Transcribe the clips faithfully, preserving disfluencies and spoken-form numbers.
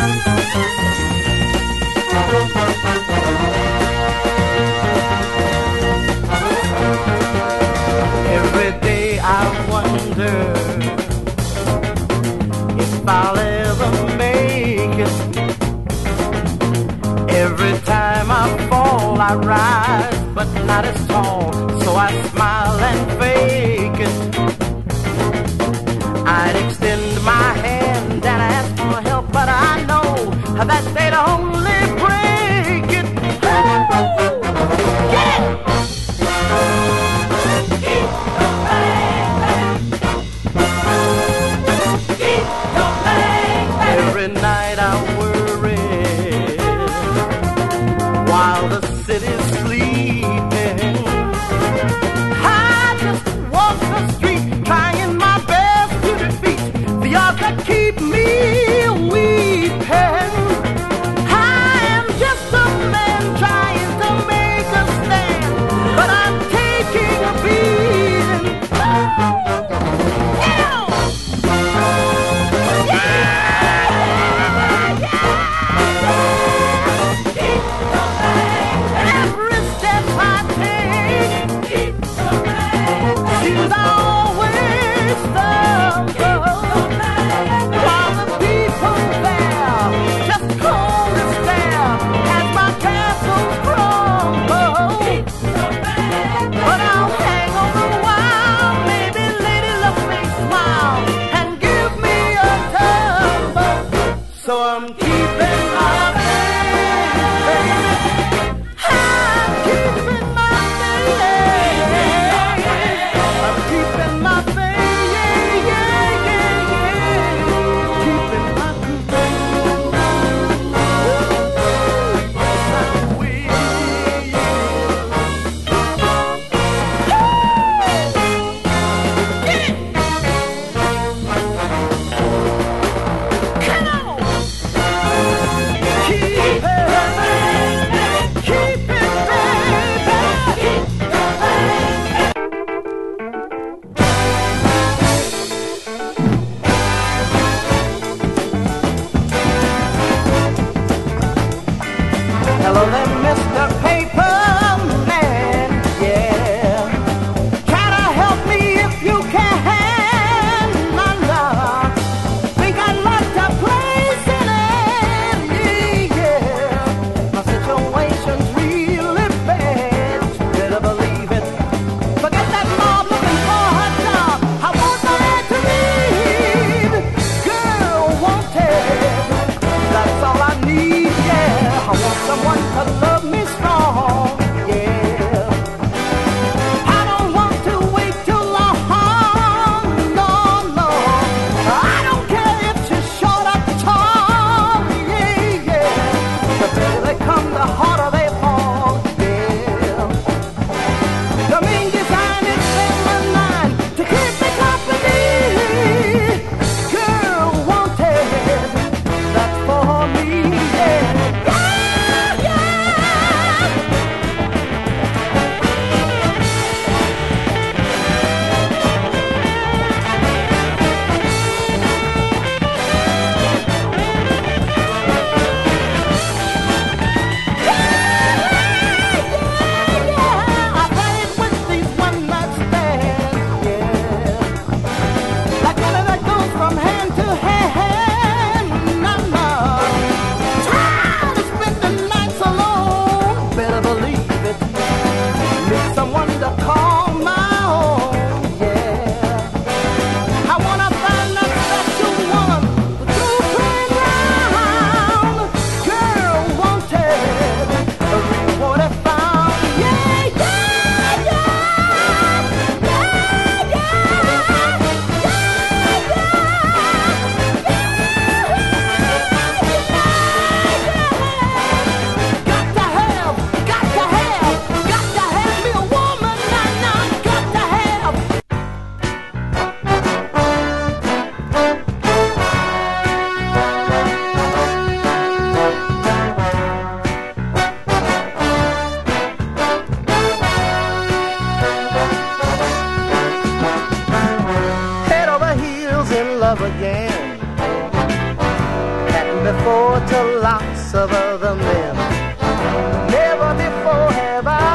Every day I wonder if I'll ever make it. Every time I fall I rise, but not as tall, so I smile and fake it. I'd extend my hand and ask for help, but I know that they'd only break it. Yeah! Every night I worry while the city's sleeping. I just walk the street trying my best to defeat the odds that keep me weeping. I am just a man trying to make a stand, but I'm taking a beating. Every step I take seems I always stumble, while the people there just coldly stare as my castles crumble. But I'll hang on a while, maybe lady love me smile and give me a tumble. So I'm keeping my faith. I'm keeping my faith. I'm keeping my faith. Yeah, yeah, yeah, yeah. Keeping my faith. Yes, I will. Come on. more to lots of other men. Never before have I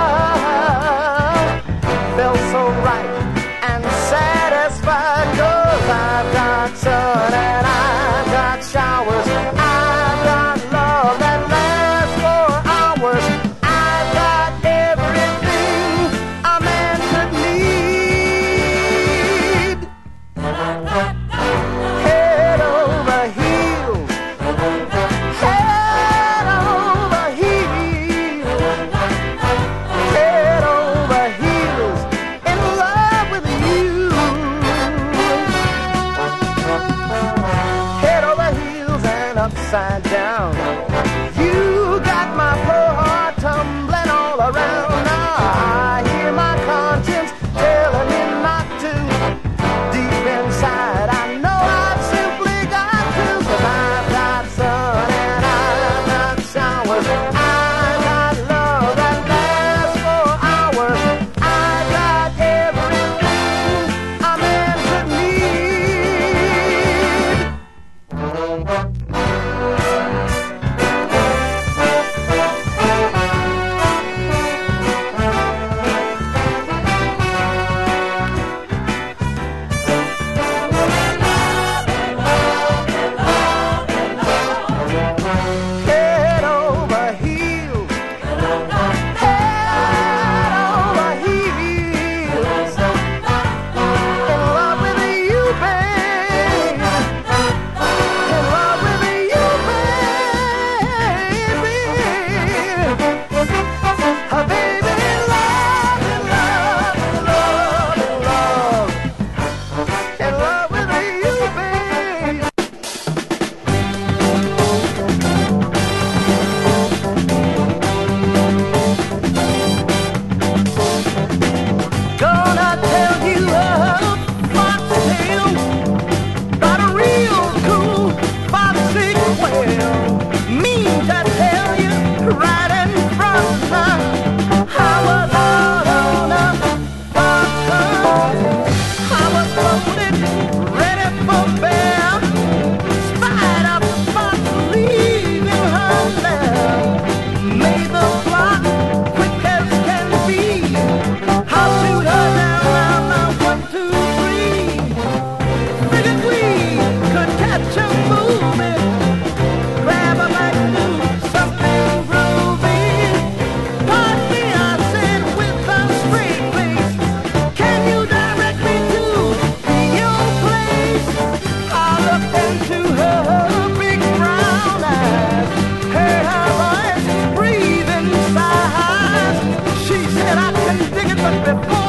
felt so right and satisfied, 'cause I've got sun and I've got showers, I've got love that lasts for hours, I've got everything a man could need. Head over heels, head over heels, head over heels, in love with you. Head over heels and upside down, you got my poor heart tumbling all around. Now I hear my conscience telling me not to. Deep inside I know I've simply got to, 'cause I've got sun and I've got showers, I've got love that lasts for hours, I've got everything a man could need. Head over heels, head over heels, in love with you, babe, in love with you, baby, oh, baby, in love, in love, in love, in love, in love with you, babe. Gonna tell you a fox tale about a real cool foxy quail. Mean to tell you right in front now, I was out on a fox hunt. I was loaded, ready for bear. Spied a fox leaving her lair. Made the plot quick as can be. I'll shoot her down, down, down, one, two, three. Figured we could catch a movement, grab her back to something groovy. Pardon me, I said with a straight face, can you direct me to your place? I looked into her big brown eyes, heard her voice breathing sighs. She said I can dig it, but before